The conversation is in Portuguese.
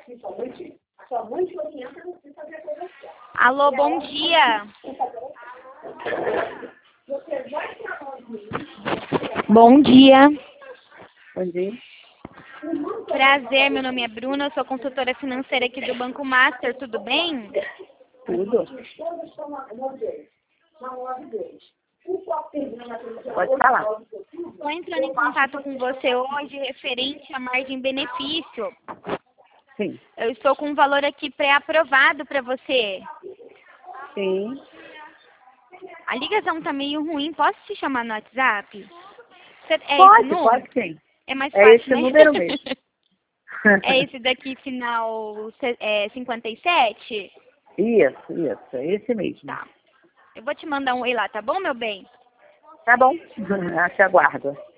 Alô, bom dia. Bom dia. Bom dia. Prazer, meu nome é Bruna, eu sou consultora financeira aqui do Banco Master, tudo bem? Tudo. Pode falar. Estou entrando em contato com você hoje referente à margem-benefício. Sim. Eu estou com um valor aqui pré-aprovado para você. Sim. A ligação está meio ruim, posso te chamar no WhatsApp? É Pode, esse número? pode sim. É mais É fácil, esse né? número mesmo. É esse daqui, final 57? Isso, é esse mesmo. Tá. Eu vou te mandar um oi lá, tá bom, meu bem? Tá bom. Te aguardo.